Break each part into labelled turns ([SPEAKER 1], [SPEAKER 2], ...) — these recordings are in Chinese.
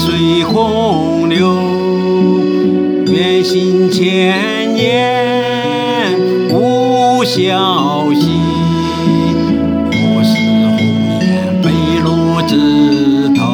[SPEAKER 1] 随洪流，远行千年无消息。我是红颜白露枝头，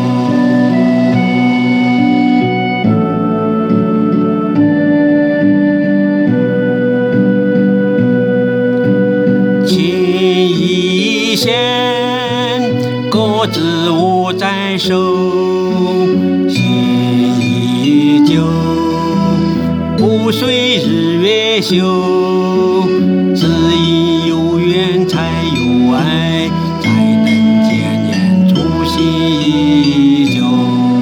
[SPEAKER 1] 情一线，各自无在手。心依旧，不随日月休。只因有缘才有爱，才能见年初心依旧。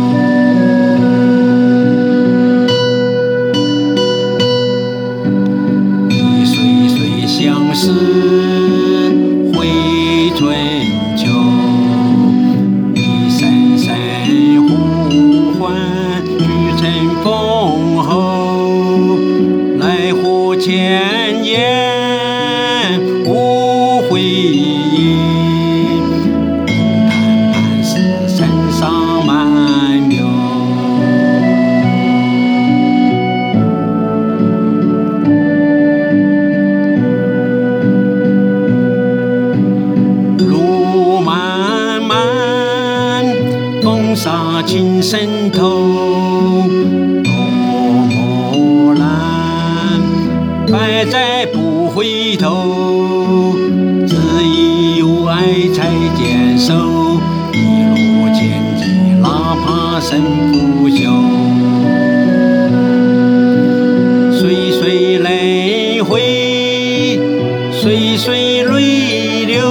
[SPEAKER 1] 一岁岁相识回春秋，一声声呼唤聚成丰厚。来获千言无回音，空谈半世身上满流。路漫漫，风沙侵渗透，多么蓝，摆在不回头。只因有爱才坚守，一路前进，哪怕身不休。岁岁轮回，岁岁泪流，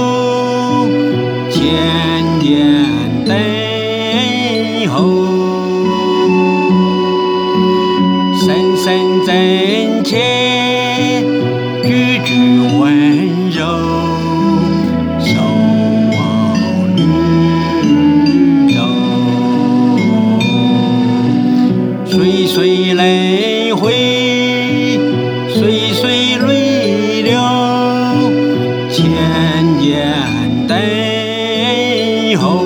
[SPEAKER 1] 千年等候。深深真切，句句温柔，守望绿洲。岁岁轮回，岁岁泪流，千年等候。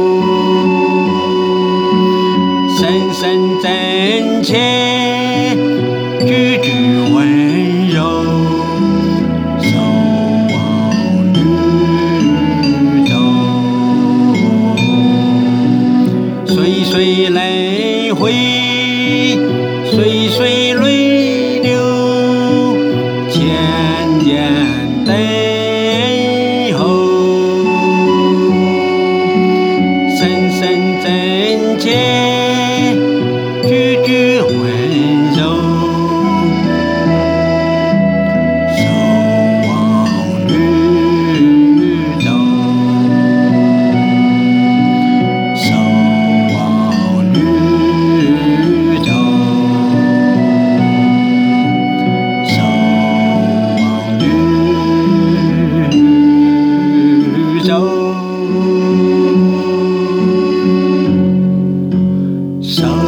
[SPEAKER 1] 深深真切，句句温柔，守望绿洲。岁岁轮回，岁岁泪流，千年等候。深深真切，句句温柔，守望绿洲，守望绿洲，守望绿洲。守